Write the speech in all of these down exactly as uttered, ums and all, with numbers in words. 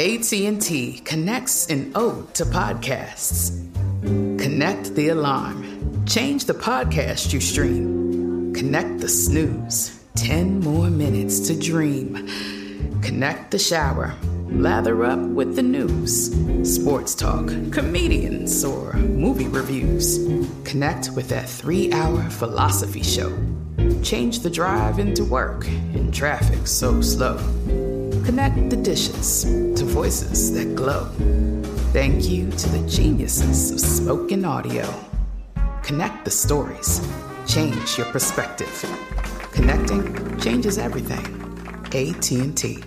A T and T connects an ode to podcasts. Connect the alarm. Change the podcast you stream. Connect the snooze. Ten more minutes to dream. Connect the shower. Lather up with the news. Sports talk, comedians, or movie reviews. Connect with that three-hour philosophy show. Change the drive into work in traffic so slow. Connect the dishes to voices that glow. Thank you to the geniuses of spoken audio. Connect the stories. Change your perspective. Connecting changes everything. A T and T.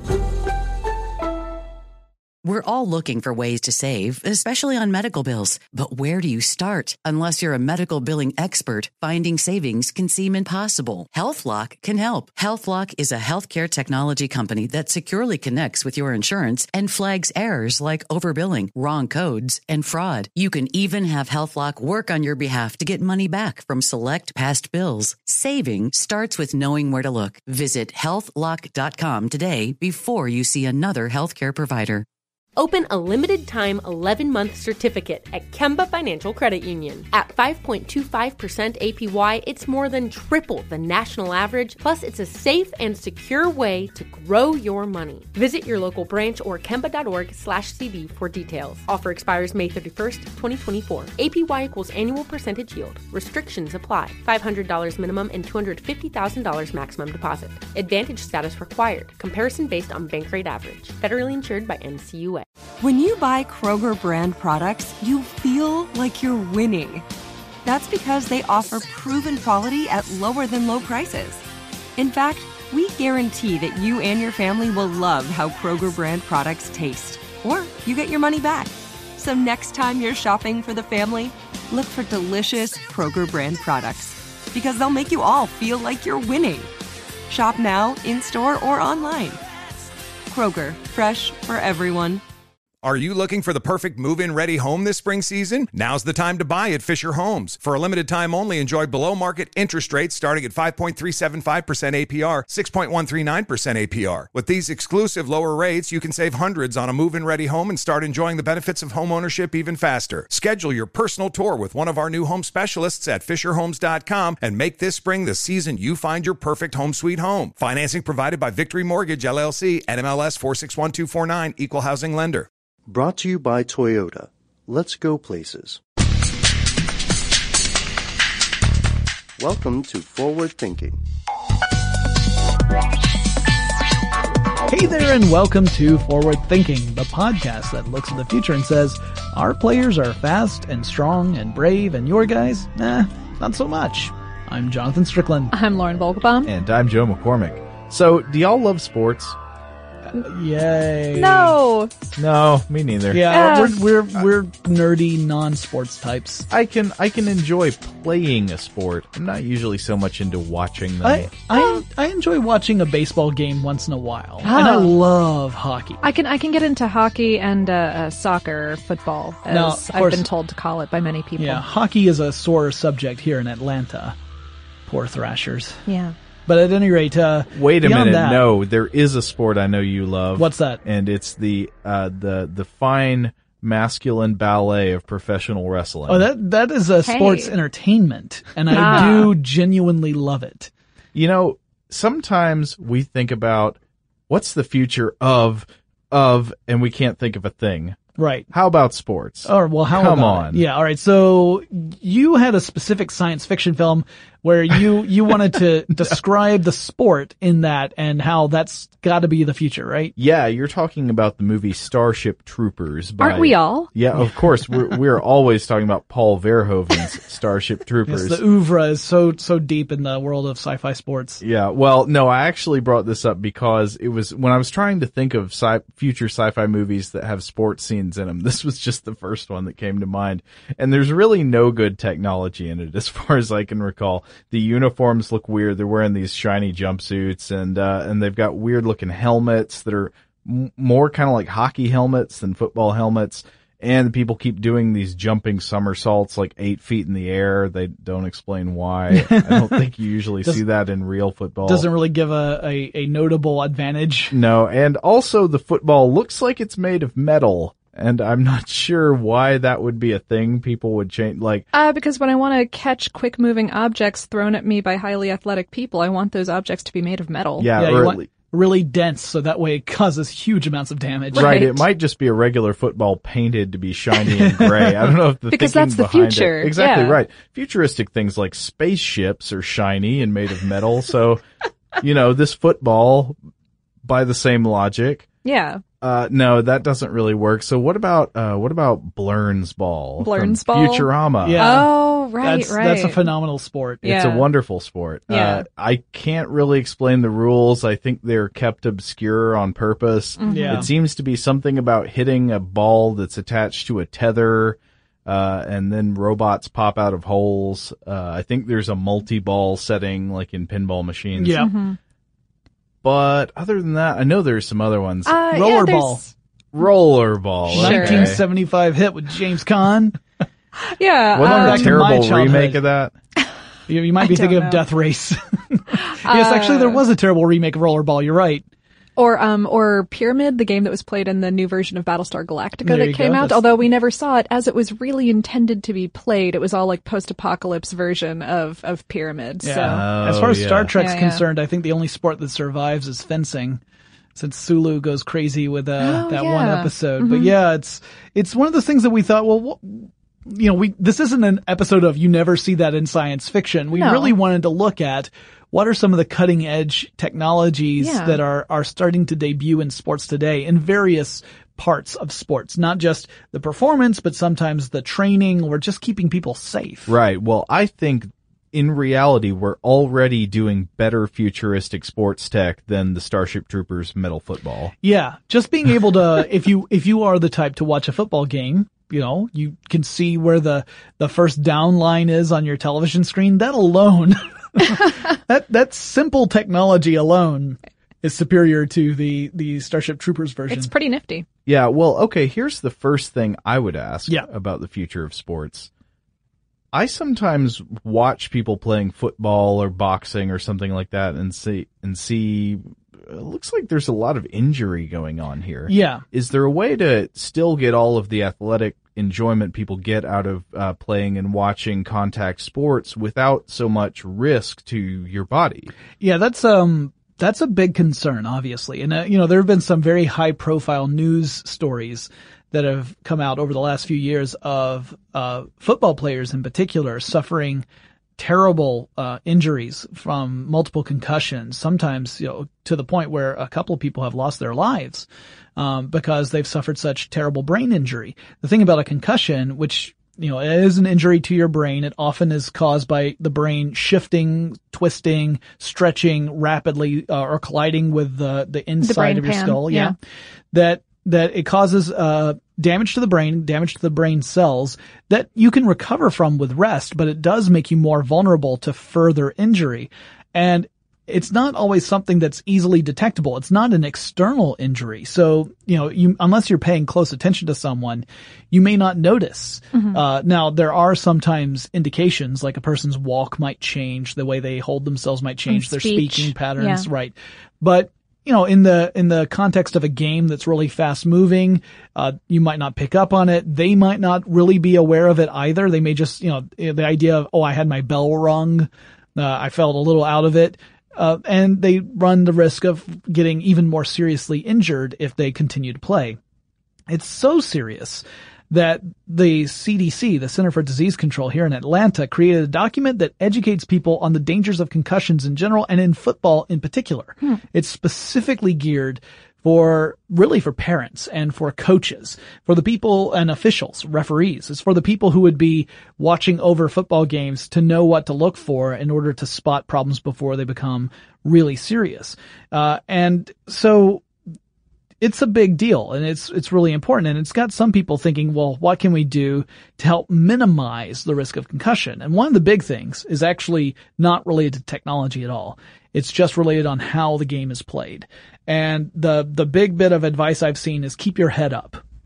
We're all looking for ways to save, especially on medical bills. But where do you start? Unless you're a medical billing expert, finding savings can seem impossible. HealthLock can help. HealthLock is a healthcare technology company that securely connects with your insurance and flags errors like overbilling, wrong codes, and fraud. You can even have HealthLock work on your behalf to get money back from select past bills. Saving starts with knowing where to look. Visit health lock dot com today before you see another healthcare provider. Open a limited-time eleven-month certificate at Kemba Financial Credit Union. At five point two five percent A P Y, it's more than triple the national average, plus it's a safe and secure way to grow your money. Visit your local branch or kemba.org slash CD for details. Offer expires May thirty-first, twenty twenty-four. A P Y equals annual percentage yield. Restrictions apply. five hundred dollars minimum and two hundred fifty thousand dollars maximum deposit. Advantage status required. Comparison based on bank rate average. Federally insured by N C U A. When you buy Kroger brand products, you feel like you're winning. That's because they offer proven quality at lower than low prices. In fact, we guarantee that you and your family will love how Kroger brand products taste, or you get your money back. So next time you're shopping for the family, look for delicious Kroger brand products, because they'll make you all feel like you're winning. Shop now, in-store, or online. Kroger, fresh for everyone. Are you looking for the perfect move-in ready home this spring season? Now's the time to buy at Fisher Homes. For a limited time only, enjoy below-market interest rates starting at five point three seven five percent A P R, six point one three nine percent A P R. With these exclusive lower rates, you can save hundreds on a move-in ready home and start enjoying the benefits of home ownership even faster. Schedule your personal tour with one of our new home specialists at fisher homes dot com and make this spring the season you find your perfect home sweet home. Financing provided by Victory Mortgage, L L C, N M L S four six one two four nine, Equal Housing Lender. Brought to you by Toyota. Let's go places. Welcome to Forward Thinking. Hey there, and welcome to Forward Thinking, the podcast that looks at the future and says, our players are fast and strong and brave, and your guys, nah, not so much. I'm Jonathan Strickland. I'm Lauren Vogelbaum. And I'm Joe McCormick. So, do y'all love sports? Yay. No. No, me neither. Yeah, uh, we're we're we're nerdy non-sports types. I can I can enjoy playing a sport. I'm not usually so much into watching them. I I, I enjoy watching a baseball game once in a while, oh. and I love hockey. I can I can get into hockey and uh, uh, soccer, football, as now, of I've course, been told to call it by many people. Yeah, hockey is a sore subject here in Atlanta. Poor Thrashers. Yeah. But at any rate, uh, wait a minute. That, no, there is a sport I know you love. What's that? And it's the uh, the the fine masculine ballet of professional wrestling. Oh, that that is a hey. sports entertainment, and I ah. do genuinely love it. You know, sometimes we think about what's the future of of, and we can't think of a thing. Right. How about sports? Oh, well, how Come about on. It? Yeah, all right. So you had a specific science fiction film where you, you wanted to describe the sport in that and how that's got to be the future, right? Yeah, you're talking about the movie Starship Troopers. By, Aren't we all? Yeah, of course. We're, we're always talking about Paul Verhoeven's Starship Troopers. Yes, the oeuvre is so so deep in the world of sci-fi sports. Yeah, well, no, I actually brought this up because it was when I was trying to think of sci- future sci-fi movies that have sports scenes in them. This was just the first one that came to mind. And there's really no good technology in it as far as I can recall. The uniforms look weird. They're wearing these shiny jumpsuits and, uh, and they've got weird looking helmets that are m- more kind of like hockey helmets than football helmets. And people keep doing these jumping somersaults like eight feet in the air. They don't explain why. I don't think you usually Does, see that in real football. Doesn't really give a, a, a notable advantage. No, and also the football looks like it's made of metal. And I'm not sure why that would be a thing people would change. Like, uh, because when I want to catch quick moving objects thrown at me by highly athletic people, I want those objects to be made of metal. Yeah, yeah or you at want least, really dense, so that way it causes huge amounts of damage. Right. Right. It might just be a regular football painted to be shiny and gray. I don't know if the because thinking that's the behind future. It. Exactly yeah. right. Futuristic things like spaceships are shiny and made of metal. So, you know, this football, by the same logic. Yeah. Uh, no, that doesn't really work. So what about, uh, what about Blurns Ball? Blurns from Ball? Futurama. Yeah. Oh, right, that's, right. That's a phenomenal sport. It's Yeah. a wonderful sport. Yeah. Uh, I can't really explain the rules. I think they're kept obscure on purpose. Mm-hmm. Yeah. It seems to be something about hitting a ball that's attached to a tether, uh, and then robots pop out of holes. Uh, I think there's a multi-ball setting like in pinball machines. Yeah. Mm-hmm. But other than that, I know there's some other ones. Uh, yeah, Rollerball. there's- Rollerball. Sure. Okay. nineteen seventy-five hit with James Caan. Yeah. Wasn't um, there back a to my terrible childhood. remake of that? You, you might be I thinking don't of know. Death Race. yes, actually, there was a terrible remake of Rollerball. You're right. Or um or Pyramid, the game that was played in the new version of Battlestar Galactica There that you came go. out, That's- although we never saw it as it was really intended to be played. It was all like post-apocalypse version of, of Pyramid. Yeah. So Oh, as far as yeah. Star Trek's Yeah, yeah. concerned, I think the only sport that survives is fencing, since Sulu goes crazy with uh, Oh, that yeah. one episode. But yeah, it's it's one of those things that we thought, well, wh- you know, we this isn't an episode of you never see that in science fiction. We No. really wanted to look at what are some of the cutting edge technologies Yeah. that are are starting to debut in sports today in various parts of sports, not just the performance, but sometimes the training or just keeping people safe. Right. Well, I think in reality, we're already doing better futuristic sports tech than the Starship Troopers metal football. Yeah, just being able to, if you if you are the type to watch a football game, you know, you can see where the the first down line is on your television screen. That alone, that that simple technology alone is superior to the the Starship Troopers version. it's pretty nifty. Yeah. Well, okay. Here's the first thing I would ask Yeah. about the future of sports. I sometimes watch people playing football or boxing or something like that and see, and see, it looks like there's a lot of injury going on here. Yeah. Is there a way to still get all of the athletic enjoyment people get out of uh, playing and watching contact sports without so much risk to your body? Yeah, that's um that's a big concern, obviously. And uh, you know, there have been some very high profile news stories that have come out over the last few years of uh football players in particular suffering terrible uh injuries from multiple concussions, sometimes, you know, to the point where a couple of people have lost their lives um because they've suffered such terrible brain injury. The thing about a concussion, which you know, it is an injury to your brain. It often is caused by the brain shifting, twisting, stretching rapidly, uh, or colliding with the the inside brain of your pan, skull. yeah. That that it causes uh damage to the brain, damage to the brain cells that you can recover from with rest, but it does make you more vulnerable to further injury. And it's not always something that's easily detectable. It's not an external injury. So, you know, you, unless you're paying close attention to someone, you may not notice. Mm-hmm. Uh, now there are sometimes indications, like a person's walk might change, the way they hold themselves might change, And their speech. speaking patterns, Yeah. right. But, you know, in the, in the context of a game that's really fast moving, uh, you might not pick up on it. They might not really be aware of it either. They may just, you know, the idea of, oh, I had my bell rung. Uh, I felt a little out of it. Uh, and they run the risk of getting even more seriously injured if they continue to play. It's so serious that the C D C, the Center for Disease Control here in Atlanta, created a document that educates people on the dangers of concussions in general and in football in particular. Hmm. It's specifically geared for, really for parents and for coaches, for the people and officials, referees. It's for the people who would be watching over football games to know what to look for in order to spot problems before they become really serious. Uh, and so, it's a big deal, and it's it's really important, and it's got some people thinking, well, what can we do to help minimize the risk of concussion? And one of the big things is actually not related to technology at all. It's just related on how the game is played. And the the big bit of advice I've seen is keep your head up.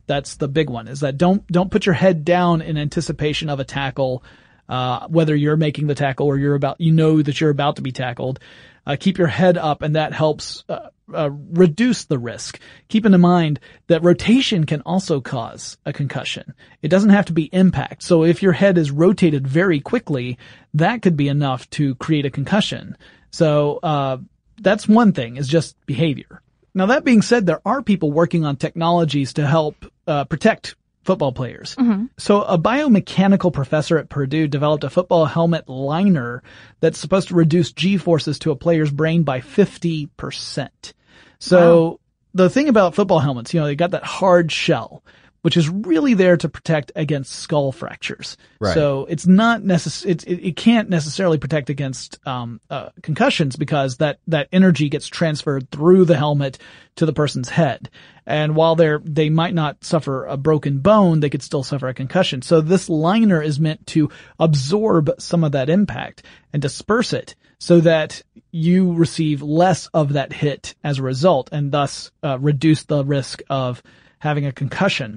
That's the big one, is that don't, don't put your head down in anticipation of a tackle, uh, whether you're making the tackle or you're about, you know that you're about to be tackled. Uh, keep your head up, and that helps, uh, uh, reduce the risk. Keep in mind that rotation can also cause a concussion. It doesn't have to be impact. So if your head is rotated very quickly, that could be enough to create a concussion. So, uh, that's one thing, is just behavior. Now, that being said, there are people working on technologies to help uh, protect football players. Mm-hmm. So a biomechanical professor at Purdue developed a football helmet liner that's supposed to reduce G-forces to a player's brain by fifty percent. So wow. The thing about football helmets, you know, they got that hard shell, which is really there to protect against skull fractures. Right. So it's not necess- it, it, it can't necessarily protect against, um, uh, concussions, because that, that energy gets transferred through the helmet to the person's head. And while they're, they might not suffer a broken bone, they could still suffer a concussion. So this liner is meant to absorb some of that impact and disperse it so that you receive less of that hit as a result, and thus, uh, reduce the risk of having a concussion.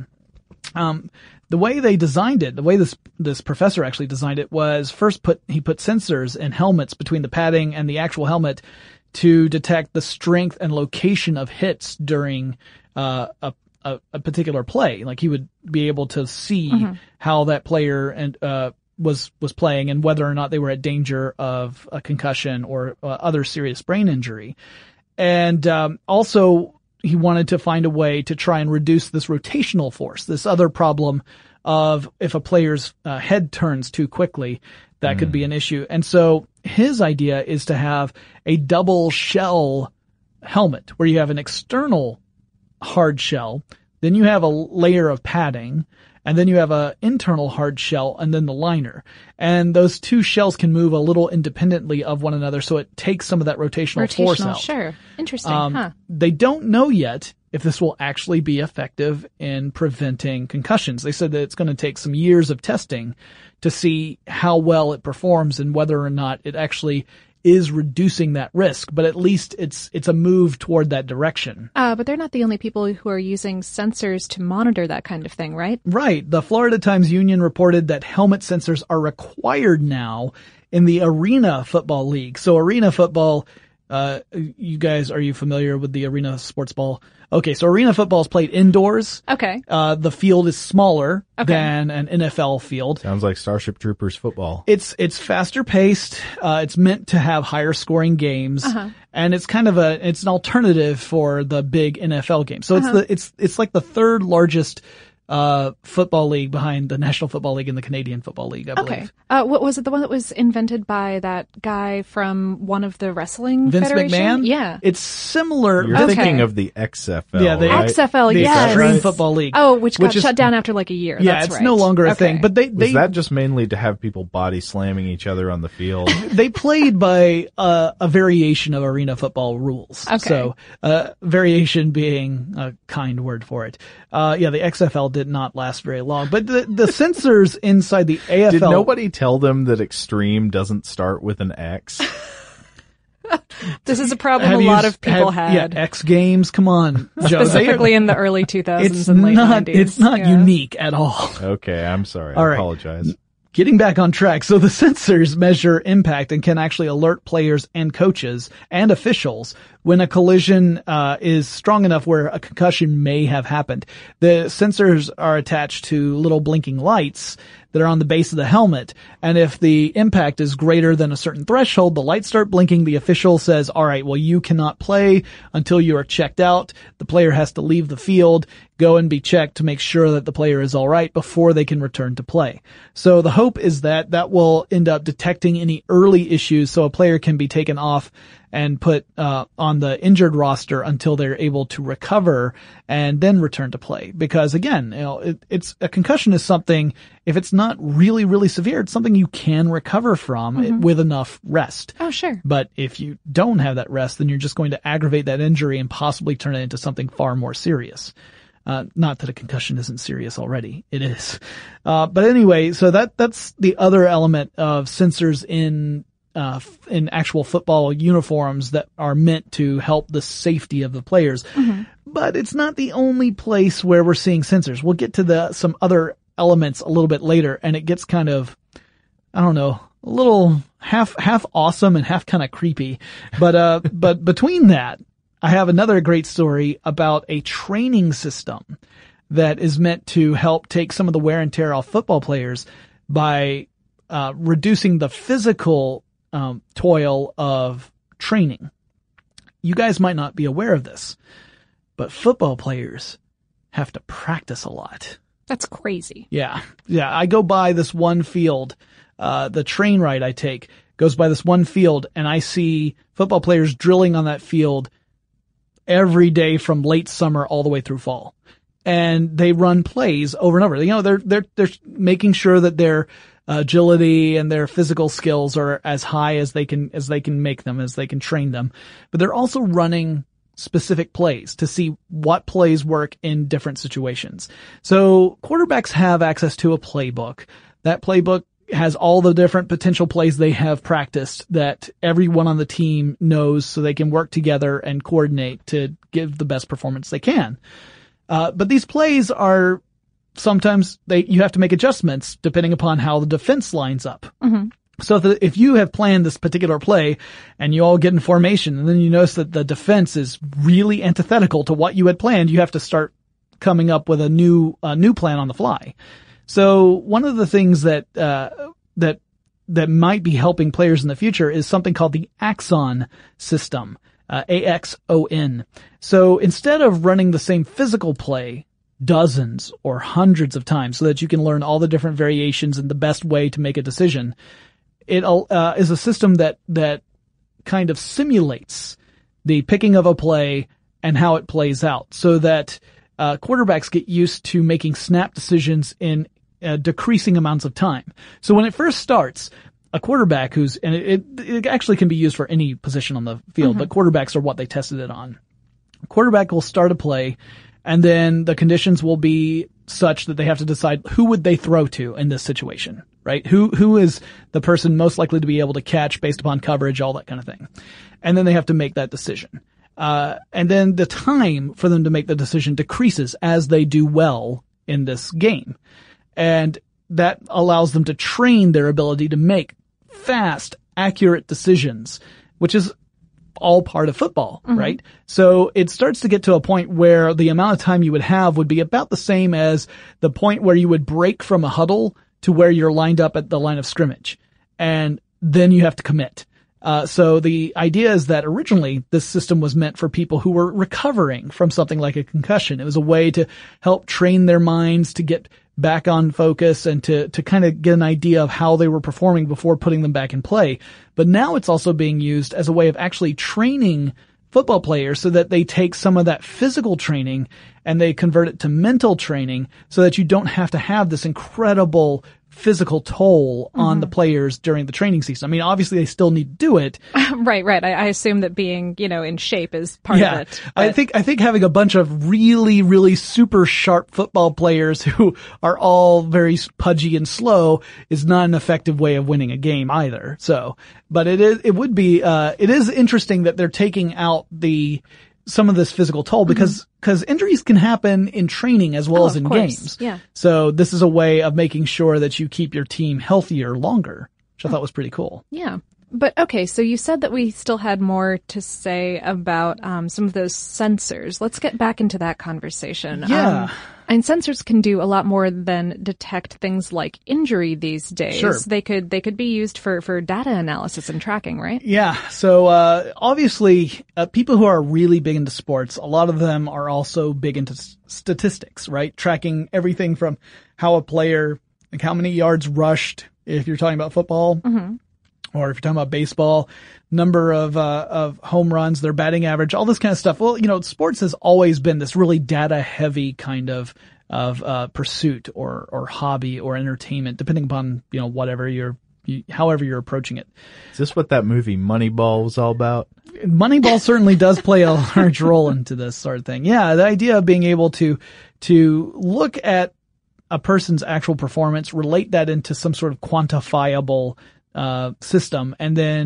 Um, the way they designed it, the way this, this professor actually designed it was first put, he put sensors in helmets between the padding and the actual helmet to detect the strength and location of hits during, uh, a, a, a particular play. Like he would be able to see mm-hmm. how that player and, uh, was, was playing and whether or not they were at danger of a concussion or uh, other serious brain injury. And, um, also, he wanted to find a way to try and reduce this rotational force, this other problem of if a player's uh, head turns too quickly, that mm. could be an issue. And so his idea is to have a double shell helmet where you have an external hard shell, then you have a layer of padding, and then you have a internal hard shell, and then the liner. And those two shells can move a little independently of one another, so it takes some of that rotational, rotational force out. Sure. Interesting, um, huh? They don't know yet if this will actually be effective in preventing concussions. They said that it's going to take some years of testing to see how well it performs and whether or not it actually is reducing that risk, but at least it's it's a move toward that direction. Uh, but they're not the only people who are using sensors to monitor that kind of thing, right? Right. The Florida Times Union reported that helmet sensors are required now in the Arena Football League. So Arena Football, uh, you guys, are you familiar with the Arena Sports Ball? Okay, so Arena Football is played indoors. Okay. Uh, the field is smaller okay. than an N F L field. Sounds like Starship Troopers football. It's, it's faster paced. Uh, it's meant to have higher scoring games. Uh-huh. And it's kind of a, it's an alternative for the big N F L game. So uh-huh. it's the, it's, it's like the third largest uh, football league behind the National Football League and the Canadian Football League, I believe. Okay. Uh, what was it? The one that was invented by that guy from one of the wrestling Vince federation? McMahon? Yeah. It's similar. You're okay. thinking of the X F L, Yeah, the right? X F L, the yes. Extreme Football League. Oh, which got which is, shut down after like a year. Yeah, That's it's right. no longer a okay. thing. But they, they Was that just mainly to have people body slamming each other on the field? They played by uh, a variation of arena football rules. Okay. So, uh, variation being a kind word for it. Uh, yeah, the X F L did not last very long, but the, the sensors inside the A F L. Did nobody tell them that extreme doesn't start with an X? This is a problem Have a you, lot of people have, had. Yeah, X Games, come on. Joe, Specifically in the early two thousands it's and late not, nineties. It's not yeah. unique at all. Okay, I'm sorry. All I right. apologize. Getting back on track. So the sensors measure impact and can actually alert players and coaches and officials when a collision uh is strong enough where a concussion may have happened. The sensors are attached to little blinking lights that are on the base of the helmet. And if the impact is greater than a certain threshold, the lights start blinking. The official says, all right, well, you cannot play until you are checked out. The player has to leave the field, go and be checked to make sure that the player is all right before they can return to play. So the hope is that that will end up detecting any early issues so a player can be taken off and put uh on the injured roster until they're able to recover and then return to play. Because again, you know, it, it's a concussion is something, if it's not really, really severe, it's something you can recover from mm-hmm. with enough rest. Oh, sure. But if you don't have that rest, then you're just going to aggravate that injury and possibly turn it into something far more serious. Uh, not that a concussion isn't serious already. It is. Uh, but anyway, so that, that's the other element of sensors in Uh, in actual football uniforms that are meant to help the safety of the players. Mm-hmm. but it's not the only place where we're seeing sensors. We'll get to the some other elements a little bit later, and it gets kind of, I don't know, a little half half awesome and half kind of creepy. But uh, but between that, I have another great story about a training system that is meant to help take some of the wear and tear off football players by uh, reducing the physical um, toil of training. You guys might not be aware of this, but football players have to practice a lot. That's crazy. Yeah. Yeah. I go by this one field, uh, the train ride I take goes by this one field, and I see football players drilling on that field every day from late summer all the way through fall. And they run plays over and over. You know, they're, they're, they're making sure that their agility and their physical skills are as high as they can, as they can make them, as they can train them. But they're also running specific plays to see what plays work in different situations. So quarterbacks have access to a playbook. That playbook has all the different potential plays they have practiced that everyone on the team knows, so they can work together and coordinate to give the best performance they can. Uh, but these plays are sometimes they, you have to make adjustments depending upon how the defense lines up. Mm-hmm. So if, the, if you have planned this particular play and you all get in formation and then you notice that the defense is really antithetical to what you had planned, you have to start coming up with a new, a new plan on the fly. So one of the things that, uh, that, that might be helping players in the future is something called the Axon system, uh, A X O N. So instead of running the same physical play dozens or hundreds of times so that you can learn all the different variations and the best way to make a decision, it uh, is a system that, that kind of simulates the picking of a play and how it plays out so that uh, quarterbacks get used to making snap decisions in uh, decreasing amounts of time. So when it first starts, a quarterback who's, and it, it actually can be used for any position on the field, mm-hmm. but quarterbacks are what they tested it on. A quarterback will start a play, and then the conditions will be such that they have to decide who would they throw to in this situation, right? Who, who is the person most likely to be able to catch based upon coverage, all that kind of thing. And then they have to make that decision. Uh, and then the time for them to make the decision decreases as they do well in this game. And that allows them to train their ability to make fast, accurate decisions, which is all part of football, mm-hmm. right? So it starts to get to a point where the amount of time you would have would be about the same as the point where you would break from a huddle to where you're lined up at the line of scrimmage. And then you have to commit. Uh, so the idea is that originally this system was meant for people who were recovering from something like a concussion. It was a way to help train their minds to get back on focus and to, to kind of get an idea of how they were performing before putting them back in play. But now it's also being used as a way of actually training football players so that they take some of that physical training and they convert it to mental training so that you don't have to have this incredible physical toll mm-hmm. on the players during the training season. I mean, obviously they still need to do it. right, right. I, I assume that being, you know, in shape is part yeah. of it. But I think, I think having a bunch of really, really super sharp football players who are all very pudgy and slow is not an effective way of winning a game either. So, but it is, it would be, uh, it is interesting that they're taking out the, some of this physical toll because, because mm-hmm. injuries can happen in training as well oh, as in course. games. Yeah. So this is a way of making sure that you keep your team healthier longer, which I thought was pretty cool. Yeah. But okay, so you said that we still had more to say about um, some of those sensors. Let's get back into that conversation. Yeah. Um, and sensors can do a lot more than detect things like injury these days. Sure. They could they could be used for, for data analysis and tracking, right? Yeah. So uh obviously, uh, people who are really big into sports, a lot of them are also big into s- statistics, right? Tracking everything from how a player, like how many yards rushed, if you're talking about football. Mm-hmm. Or if you're talking about baseball, number of, uh, of home runs, their batting average, all this kind of stuff. Well, you know, sports has always been this really data heavy kind of, of, uh, pursuit or, or hobby or entertainment, depending upon, you know, whatever you're, you, however you're approaching it. Is this what that movie Moneyball was all about? Moneyball certainly does play a large role into this sort of thing. Yeah. The idea of being able to, to look at a person's actual performance, relate that into some sort of quantifiable uh, system, and then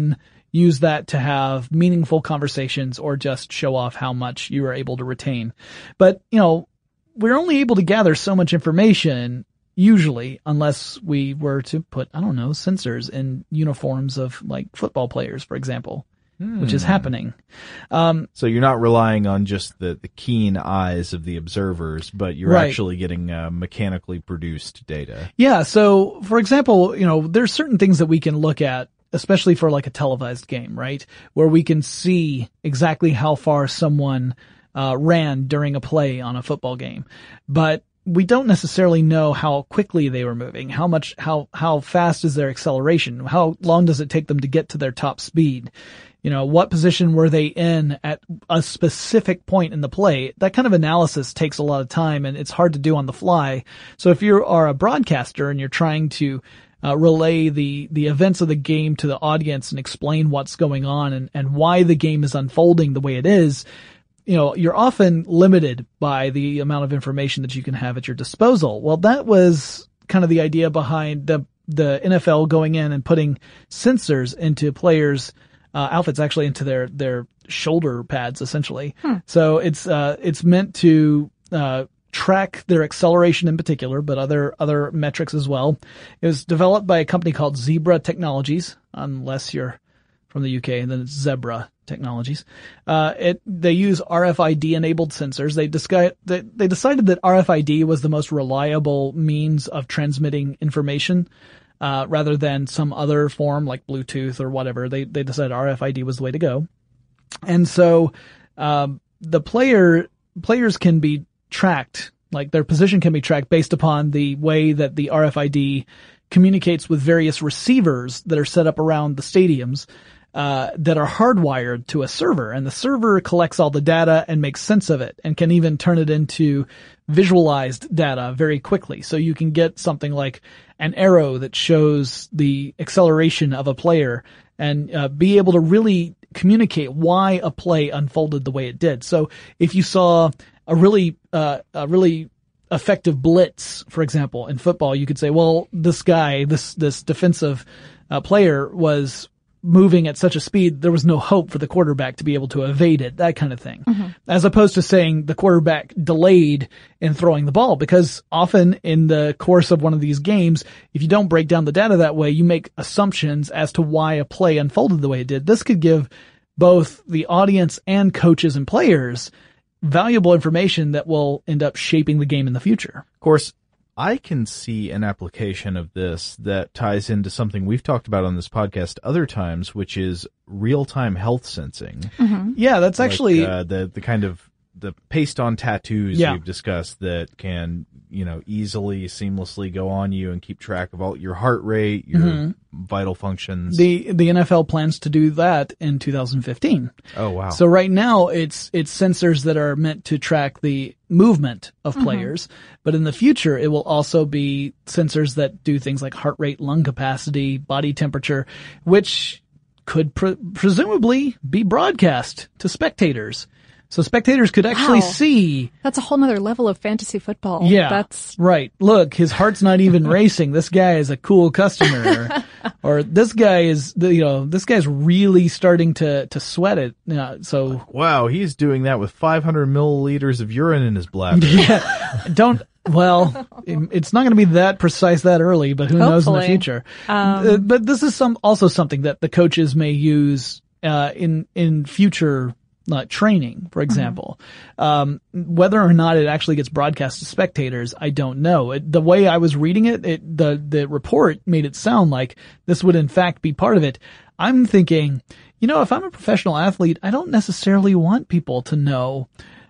use that to have meaningful conversations or just show off how much you are able to retain. But, you know, we're only able to gather so much information usually, unless we were to put, I don't know, sensors in uniforms of like football players, for example, hmm. which is happening. Um, so you're not relying on just the, the keen eyes of the observers, but you're right. actually getting uh, mechanically produced data. Yeah. So, for example, you know, there's certain things that we can look at, especially for like a televised game, right? Where we can see exactly how far someone uh, ran during a play on a football game. But we don't necessarily know how quickly they were moving, how much, how, how fast is their acceleration, how long does it take them to get to their top speed, you know, what position were they in at a specific point in the play. That kind of analysis takes a lot of time and it's hard to do on the fly. So if you are a broadcaster and you're trying to uh, relay the, the events of the game to the audience and explain what's going on and, and why the game is unfolding the way it is, you know, you're often limited by the amount of information that you can have at your disposal. Well, that was kind of the idea behind the, the N F L going in and putting sensors into players' uh, outfits, actually into their, their shoulder pads, essentially. Hmm. So it's, uh, it's meant to, uh, track their acceleration in particular, but other, other metrics as well. It was developed by a company called Zebra Technologies, unless you're from the U K, and then it's Zebra Technologies. Uh, it, they use R F I D enabled sensors. They, discuss, they, they decided that R F I D was the most reliable means of transmitting information, uh, rather than some other form like Bluetooth or whatever. They, they decided R F I D was the way to go. And so, um, the player, players can be tracked, like their position can be tracked based upon the way that the R F I D communicates with various receivers that are set up around the stadiums. Uh, that are hardwired to a server, and the server collects all the data and makes sense of it and can even turn it into visualized data very quickly. So you can get something like an arrow that shows the acceleration of a player and uh, be able to really communicate why a play unfolded the way it did. So if you saw a really, uh, a really effective blitz, for example, in football, you could say, well, this guy, this, this defensive uh, player was moving at such a speed, there was no hope for the quarterback to be able to evade it, that kind of thing. Mm-hmm. As opposed to saying the quarterback delayed in throwing the ball, because often in the course of one of these games, if you don't break down the data that way, you make assumptions as to why a play unfolded the way it did. This could give both the audience and coaches and players valuable information that will end up shaping the game in the future. Of course, I can see an application of this that ties into something we've talked about on this podcast other times, which is real-time health sensing. Mm-hmm. Yeah, that's like, actually uh, the the kind of the paste-on tattoos yeah. we've discussed that can, you know, easily, seamlessly go on you and keep track of all your heart rate, your mm-hmm. vital functions. The the N F L plans to do that in two thousand fifteen. Oh wow! So right now it's it's sensors that are meant to track the movement of mm-hmm. players, but in the future it will also be sensors that do things like heart rate, lung capacity, body temperature, which could pre- presumably be broadcast to spectators. So spectators could actually wow. see. That's a whole nother level of fantasy football. Yeah. That's right. Look, his heart's not even racing. This guy is a cool customer. Or, or this guy is, you know, this guy's really starting to, to sweat it. Yeah, so. Wow. He's doing that with five hundred milliliters of urine in his bladder. Yeah. Don't, well, it's not going to be that precise that early, but who Hopefully. knows in the future. Um, uh, but this is some, also something that the coaches may use, uh, in, in future Uh, training, for example. Mm-hmm. Um, whether or not it actually gets broadcast to spectators, I don't know. It, the way I was reading it, it, the, the report made it sound like this would in fact be part of it. I'm thinking, you know, if I'm a professional athlete, I don't necessarily want people to know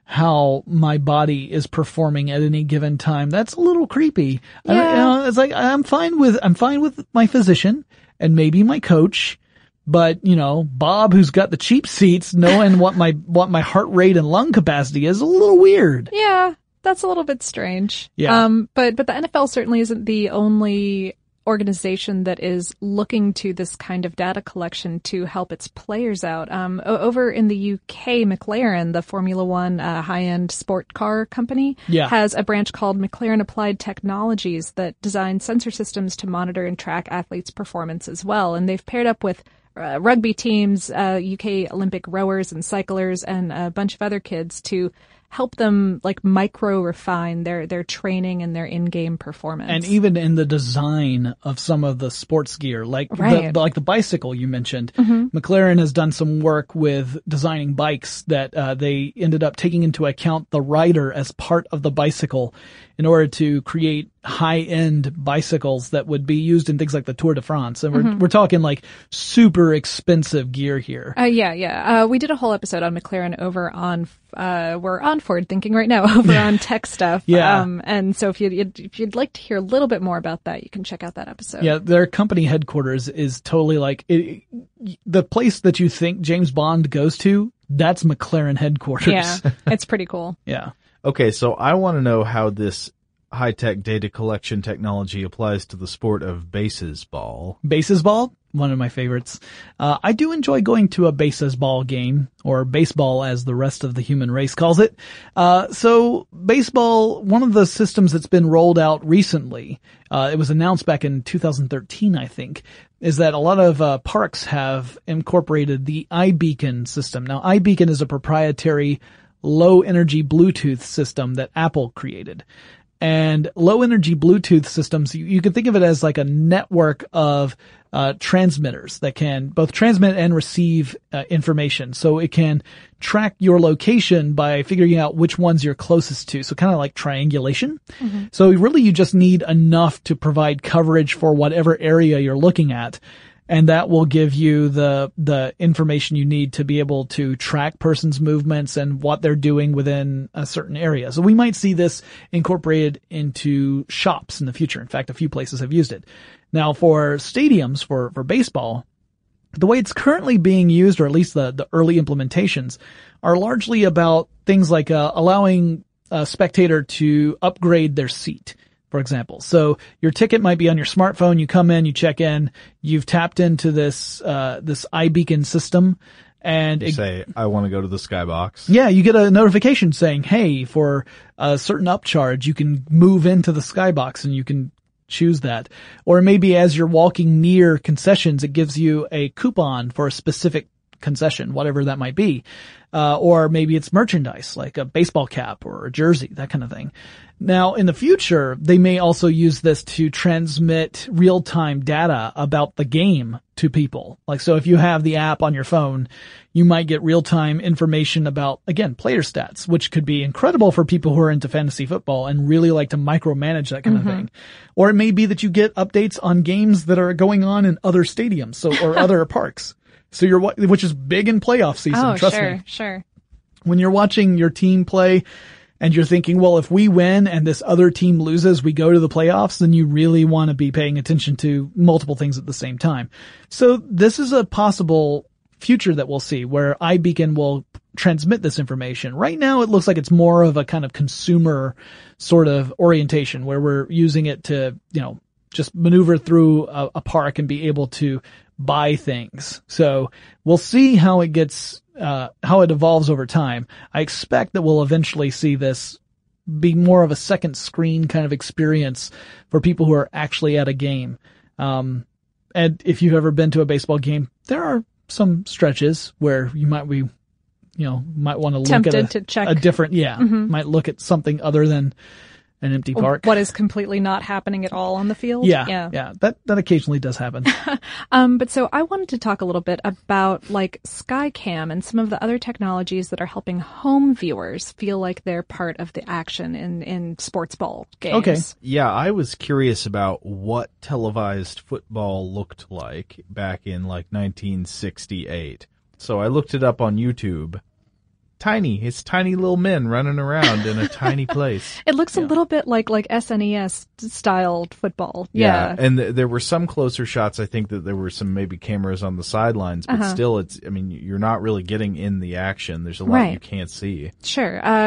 how my body is performing at any given time. That's a little creepy. Yeah. I don't, you know, it's like, I'm fine with, I'm fine with my physician and maybe my coach. But, you know, Bob, who's got the cheap seats, knowing what my, what my heart rate and lung capacity is a little weird. Yeah, that's a little bit strange. Yeah. Um, but, but the N F L certainly isn't the only organization that is looking to this kind of data collection to help its players out. Um, over in the U K, McLaren, the Formula One uh, high-end sport car company, yeah. has a branch called McLaren Applied Technologies that designs sensor systems to monitor and track athletes' performance as well. And they've paired up with uh, rugby teams, uh, U K Olympic rowers and cyclers, and a bunch of other kids to help them like micro refine their, their training and their in-game performance. And even in the design of some of the sports gear, like right. the, like the bicycle you mentioned, mm-hmm. McLaren has done some work with designing bikes that uh, they ended up taking into account the rider as part of the bicycle in order to create high-end bicycles that would be used in things like the Tour de France. And we're, mm-hmm. we're talking like super expensive gear here. Uh, yeah, yeah. Uh, we did a whole episode on McLaren over on, uh, we're on Forward Thinking right now over on tech stuff. Yeah. Um, and so if you'd, if you'd like to hear a little bit more about that, you can check out that episode. Yeah, their company headquarters is totally like, it, the place that you think James Bond goes to, that's McLaren headquarters. Yeah, it's pretty cool. Yeah. Okay, so I want to know how this high-tech data collection technology applies to the sport of baseball. Baseball? One of my favorites. Uh, I do enjoy going to a baseball game, or baseball as the rest of the human race calls it. Uh, so baseball, one of the systems that's been rolled out recently, uh, it was announced back in two thousand thirteen, I think, is that a lot of uh, parks have incorporated the iBeacon system. Now, iBeacon is a proprietary low-energy Bluetooth system that Apple created. And low-energy Bluetooth systems, you, you can think of it as like a network of uh transmitters that can both transmit and receive uh, information. So it can track your location by figuring out which ones you're closest to. So kind of like triangulation. Mm-hmm. So really you just need enough to provide coverage for whatever area you're looking at. And that will give you the, the information you need to be able to track persons' movements and what they're doing within a certain area. So we might see this incorporated into shops in the future. In fact, a few places have used it. Now for stadiums, for, for baseball, the way it's currently being used, or at least the, the early implementations, are largely about things like, uh, allowing a spectator to upgrade their seat. For example, so your ticket might be on your smartphone. You come in, you check in, you've tapped into this, uh, this iBeacon system, and you it, say, I want to go to the skybox. Yeah, you get a notification saying, hey, for a certain upcharge, you can move into the skybox and you can choose that. Or maybe as you're walking near concessions, it gives you a coupon for a specific concession, whatever that might be. Uh, or maybe it's merchandise, like a baseball cap or a jersey, that kind of thing. Now, in the future, they may also use this to transmit real-time data about the game to people. Like, so if you have the app on your phone, you might get real-time information about, again, player stats, which could be incredible for people who are into fantasy football and really like to micromanage that kind mm-hmm. of thing. Or it may be that you get updates on games that are going on in other stadiums, so, or other parks. So you're, which is big in playoff season, oh, trust sure, me. sure. When you're watching your team play and you're thinking, well, if we win and this other team loses, we go to the playoffs, then you really want to be paying attention to multiple things at the same time. So this is a possible future that we'll see where iBeacon will transmit this information. Right now, it looks like it's more of a kind of consumer sort of orientation where we're using it to, you know, just maneuver through a, a park and be able to buy things. So we'll see how it gets, uh, how it evolves over time. I expect that we'll eventually see this be more of a second screen kind of experience for people who are actually at a game. Um, and if you've ever been to a baseball game, there are some stretches where you might be, you know, might want to look Tempted at a, to check. a different, yeah, mm-hmm. might look at something other than an empty park. What is completely not happening at all on the field? Yeah, yeah, yeah. That that occasionally does happen. um, but so I wanted to talk a little bit about like Skycam and some of the other technologies that are helping home viewers feel like they're part of the action in in sports ball games. Okay. Yeah, I was curious about what televised football looked like back in like nineteen sixty-eight. So I looked it up on YouTube. Tiny. It's tiny little men running around in a tiny place. It looks yeah. a little bit like like S N E S styled football. Yeah, yeah. and th- there were some closer shots. I think that there were some maybe cameras on the sidelines, but uh-huh. still, it's. I mean, you're not really getting in the action. There's a lot right. you can't see. Sure. Uh,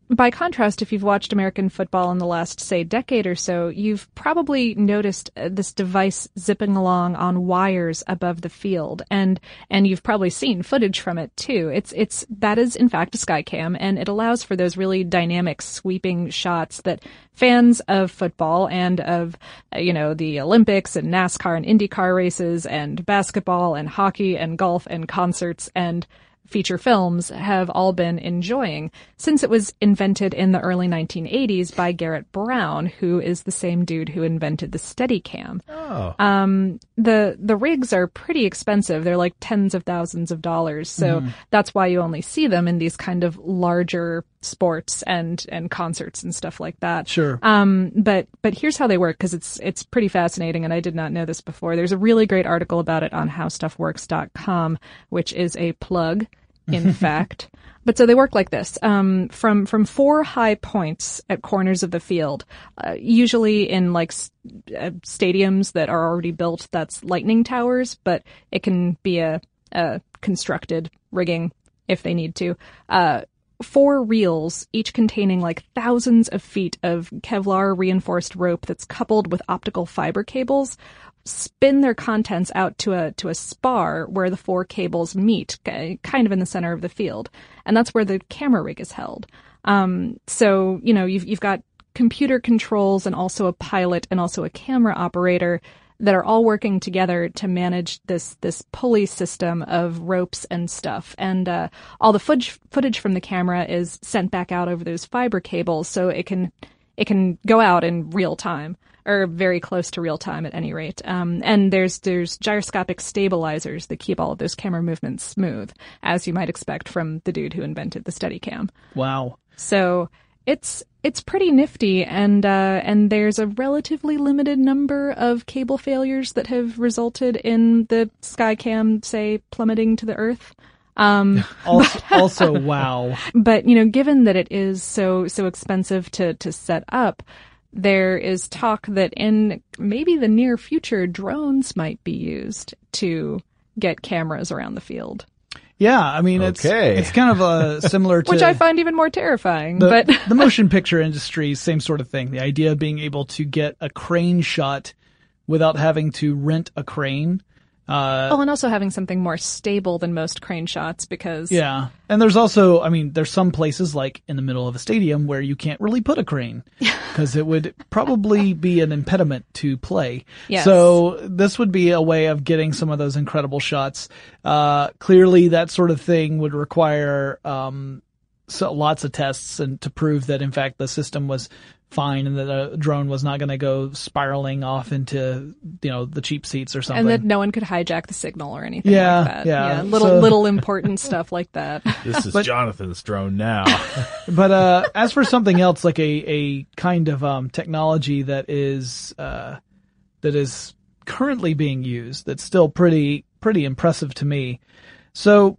by contrast, if you've watched American football in the last, say, decade or so, you've probably noticed uh, this device zipping along on wires above the field, and and you've probably seen footage from it too. It's it's that is in fact a Skycam, and it allows for those really dynamic, sweeping shots that fans of football and of uh, you know the Olympics and NASCAR and IndyCar races and basketball and hockey and golf and concerts and feature films have all been enjoying since it was invented in the early nineteen eighties by Garrett Brown, who is the same dude who invented the Steadicam. Oh. Um, the, the rigs are pretty expensive. They're like tens of thousands of dollars. So mm. that's why you only see them in these kind of larger sports and, and concerts and stuff like that. Sure. Um, but, but here's how they work, because it's, it's pretty fascinating, and I did not know this before. There's a really great article about it on how stuff works dot com, which is a plug, in fact. But so they work like this. Um, from, from four high points at corners of the field, uh, usually in like st- uh, stadiums that are already built, that's lightning towers, but it can be a, a constructed rigging if they need to. Uh, four reels, each containing like thousands of feet of Kevlar reinforced rope that's coupled with optical fiber cables, spin their contents out to a to a spar where the four cables meet, kind of in the center of the field, and that's where the camera rig is held. Um, so you know you've you've got computer controls and also a pilot and also a camera operator that are all working together to manage this this pulley system of ropes and stuff, and uh, all the footage footage from the camera is sent back out over those fiber cables, so it can it can go out in real time, or very close to real time at any rate. Um, and there's there's gyroscopic stabilizers that keep all of those camera movements smooth, as you might expect from the dude who invented the Steadicam. Wow. So it's it's pretty nifty, and uh, and there's a relatively limited number of cable failures that have resulted in the Skycam, say, plummeting to the earth. Um, also, also, wow. But you know, given that it is so so expensive to to set up, there is talk that in maybe the near future, drones might be used to get cameras around the field. Yeah, I mean, it's okay. it's kind of uh, similar to... Which I find even more terrifying. The, but the motion picture industry, same sort of thing. The idea of being able to get a crane shot without having to rent a crane. Uh, oh, and also having something more stable than most crane shots, because... Yeah. And there's also, I mean, there's some places like in the middle of a stadium where you can't really put a crane because it would probably be an impediment to play. Yes. So this would be a way of getting some of those incredible shots. Uh, clearly that sort of thing would require, um, so lots of tests and to prove that in fact the system was fine and that a drone was not going to go spiraling off into, you know, the cheap seats or something. And that no one could hijack the signal or anything yeah, like that. Yeah, yeah. Little, so, little important stuff like that. This is but, Jonathan's drone now. But, uh, as for something else, like a, a kind of, um, technology that is, uh, that is currently being used, that's still pretty, pretty impressive to me. So,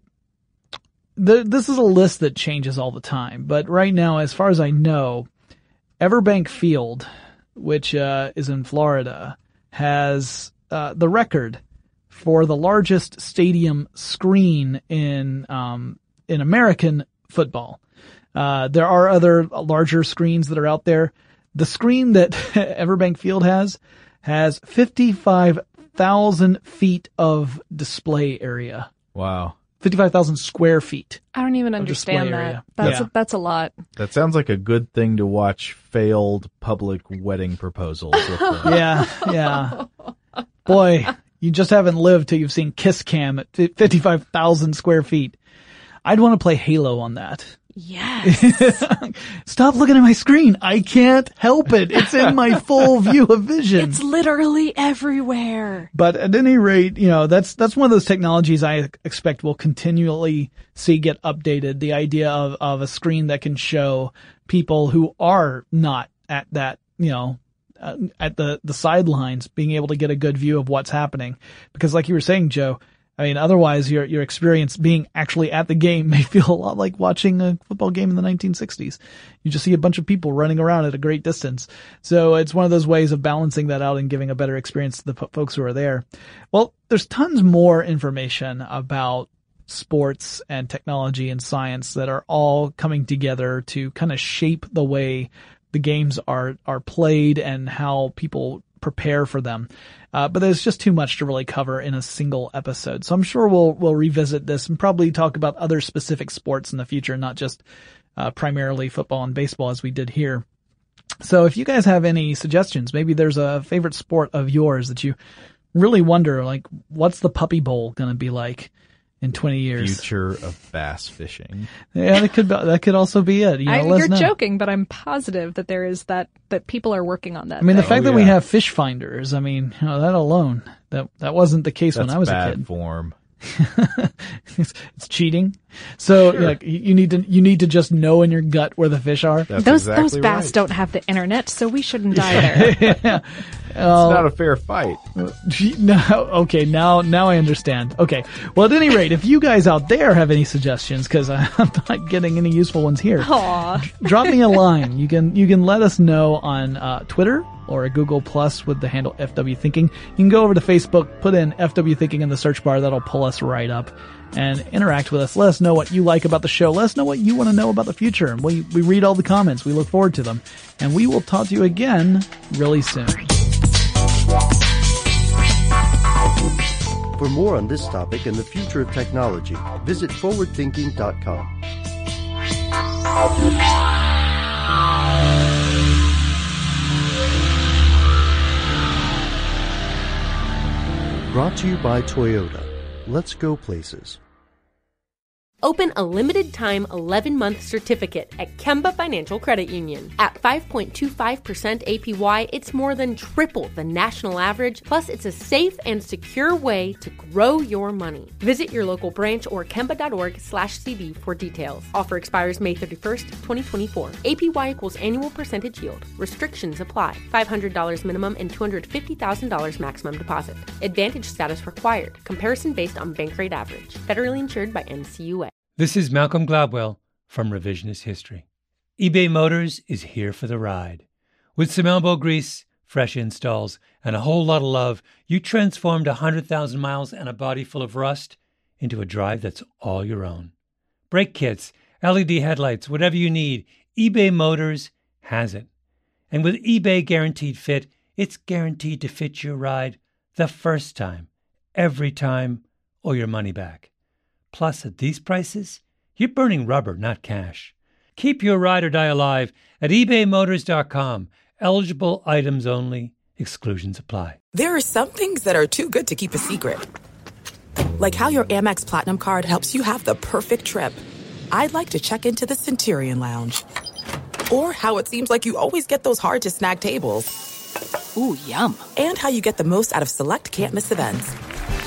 the, this is a list that changes all the time, but right now, as far as I know, Everbank Field, which uh, is in Florida, has uh, the record for the largest stadium screen in um, in American football. Uh, there are other larger screens that are out there. The screen that Everbank Field has has fifty-five thousand feet of display area. Wow. fifty-five thousand square feet. I don't even understand that. area. That's Yeah. a, that's a lot. That sounds like a good thing to watch failed public wedding proposals with. The- Yeah, yeah. Boy, you just haven't lived till you've seen Kiss Cam at fifty-five thousand square feet. I'd want to play Halo on that. Yes. Stop looking at my screen. I can't help it. It's in my full view of vision. It's literally everywhere. But at any rate, you know, that's, that's one of those technologies I expect will continually see get updated. The idea of, of a screen that can show people who are not at that, you know, uh, at the, the sidelines being able to get a good view of what's happening. Because like you were saying, Joe, I mean, otherwise your, your experience being actually at the game may feel a lot like watching a football game in the nineteen sixties. You just see a bunch of people running around at a great distance. So it's one of those ways of balancing that out and giving a better experience to the p- folks who are there. Well, there's tons more information about sports and technology and science that are all coming together to kind of shape the way the games are, are played and how people prepare for them. Uh, but there's just too much to really cover in a single episode. So I'm sure we'll, we'll revisit this and probably talk about other specific sports in the future, not just, uh, primarily football and baseball as we did here. So if you guys have any suggestions, maybe there's a favorite sport of yours that you really wonder, like, what's the Puppy Bowl going to be like in twenty years? Future of bass fishing. Yeah, that could, that could also be it. You know, I, let us you're know. joking, but I'm positive that there is that, that people are working on that. I mean, thing. the fact Oh, that we yeah. have fish finders, I mean, you know, that alone, that, that wasn't the case That's when I was bad a kid. form. it's, it's cheating. So Sure. like, you need to, you need to just know in your gut where the fish are. That's those exactly those bass right. don't have the internet, so we shouldn't die there. yeah. It's not a fair fight. No, okay, now now I understand. Okay, well, at any rate, if you guys out there have any suggestions, because I'm not getting any useful ones here, Aw. drop me a line. You can you can let us know on uh, Twitter or Google Plus with the handle F W Thinking. You can go over to Facebook, put in F W Thinking in the search bar. That'll pull us right up and interact with us. Let us know what you like about the show. Let us know what you want to know about the future. And we we read all the comments. We look forward to them, and we will talk to you again really soon. For more on this topic and the future of technology, visit forward thinking dot com. Brought to you by Toyota. Let's go places. Open a limited-time eleven-month certificate at Kemba Financial Credit Union. At five point two five percent A P Y, it's more than triple the national average, plus it's a safe and secure way to grow your money. Visit your local branch or kemba.org slash CD for details. Offer expires May thirty-first, twenty twenty-four. A P Y equals annual percentage yield. Restrictions apply. five hundred dollars minimum and two hundred fifty thousand dollars maximum deposit. Advantage status required. Comparison based on bank rate average. Federally insured by N C U A. This is Malcolm Gladwell from Revisionist History. eBay Motors is here for the ride. With some elbow grease, fresh installs, and a whole lot of love, you transformed one hundred thousand miles and a body full of rust into a drive that's all your own. Brake kits, L E D headlights, whatever you need, eBay Motors has it. And with eBay Guaranteed Fit, it's guaranteed to fit your ride the first time, every time, or your money back. Plus, at these prices, you're burning rubber, not cash. Keep your ride or die alive at ebay motors dot com. Eligible items only. Exclusions apply. There are some things that are too good to keep a secret. Like how your Amex Platinum card helps you have the perfect trip. I'd like to check into the Centurion Lounge. Or how it seems like you always get those hard-to-snag tables. Ooh, yum. And how you get the most out of select can't-miss events.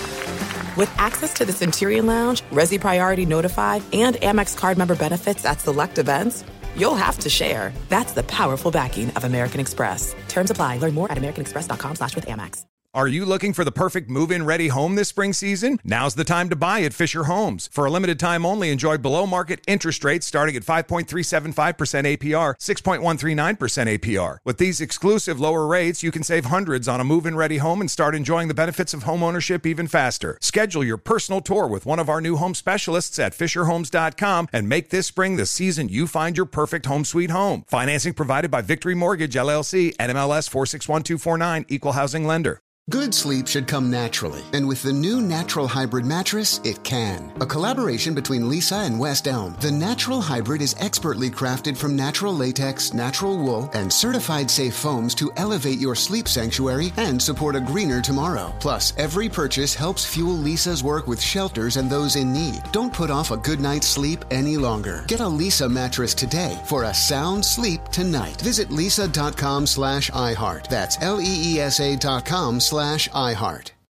With access to the Centurion Lounge, Resi Priority Notified, and Amex card member benefits at select events, you'll have to share. That's the powerful backing of American Express. Terms apply. Learn more at americanexpress.com slash with Amex. Are you looking for the perfect move-in ready home this spring season? Now's the time to buy at Fisher Homes. For a limited time only, enjoy below-market interest rates starting at five point three seven five percent A P R, six point one three nine percent A P R. With these exclusive lower rates, you can save hundreds on a move-in ready home and start enjoying the benefits of home ownership even faster. Schedule your personal tour with one of our new home specialists at fisher homes dot com and make this spring the season you find your perfect home sweet home. Financing provided by Victory Mortgage, L L C, N M L S four six one two four nine, Equal Housing Lender. Good sleep should come naturally, and with the new Natural Hybrid mattress, it can. A collaboration between Lisa and West Elm, the Natural Hybrid is expertly crafted from natural latex, natural wool, and certified safe foams to elevate your sleep sanctuary and support a greener tomorrow. Plus, every purchase helps fuel Lisa's work with shelters and those in need. Don't put off a good night's sleep any longer. Get a Lisa mattress today for a sound sleep tonight. Visit lisa dot com slash iHeart. That's L E E S A dot com slash iHeart.